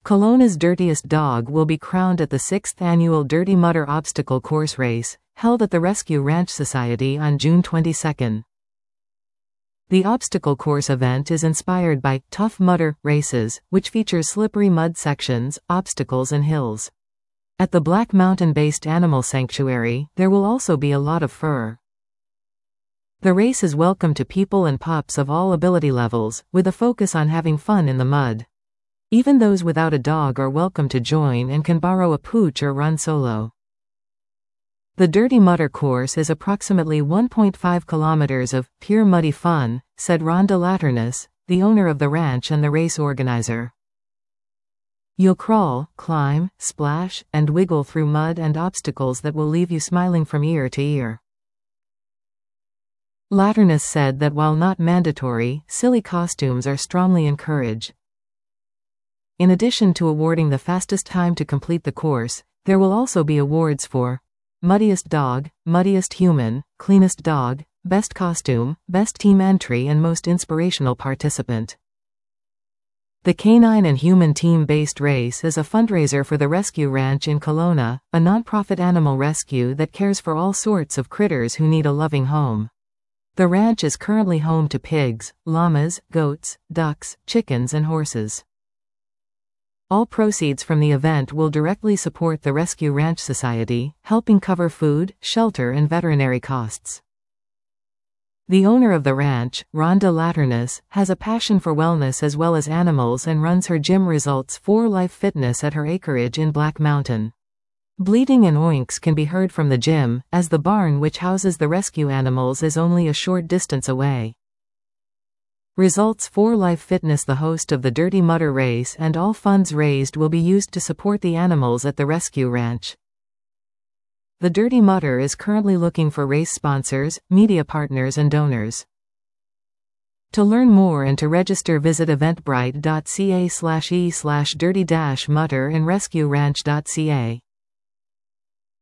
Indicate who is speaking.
Speaker 1: Kelowna's Dirtiest Dog will be crowned at the 6th annual Dirty Mutter Obstacle Course Race, held at the Rescue Ranch Society on June 22. The obstacle course event is inspired by Tough Mudder races, which features slippery mud sections, obstacles and hills. At the Black Mountain-based animal sanctuary, there will also be a lot of fur. The race is welcome to people and pups of all ability levels, with a focus on having fun in the mud. Even those without a dog are welcome to join and can borrow a pooch or run solo. The Dirty Mutter course is approximately 1.5 kilometers of pure muddy fun, said Rhonda Laternus, the owner of the ranch and the race organizer. You'll crawl, climb, splash, and wiggle through mud and obstacles that will leave you smiling from ear to ear. Laternus said that while not mandatory, silly costumes are strongly encouraged. In addition to awarding the fastest time to complete the course, there will also be awards for Muddiest Dog, Muddiest Human, Cleanest Dog, Best Costume, Best Team Entry and Most Inspirational Participant. The Canine and Human Team-based race is a fundraiser for the Rescue Ranch in Kelowna, a nonprofit animal rescue that cares for all sorts of critters who need a loving home. The ranch is currently home to pigs, llamas, goats, ducks, chickens and horses. All proceeds from the event will directly support the Rescue Ranch Society, helping cover food, shelter and veterinary costs. The owner of the ranch, Rhonda Laternus, has a passion for wellness as well as animals and runs her gym Results for Life Fitness at her acreage in Black Mountain. Bleating and oinks can be heard from the gym, as the barn which houses the rescue animals is only a short distance away. Results for Life Fitness, the host of the Dirty Mutter race, and all funds raised will be used to support the animals at the rescue ranch. The Dirty Mutter is currently looking for race sponsors, media partners and donors. To learn more and to register, visit eventbrite.ca/e/dirty-mutter and rescueranch.ca.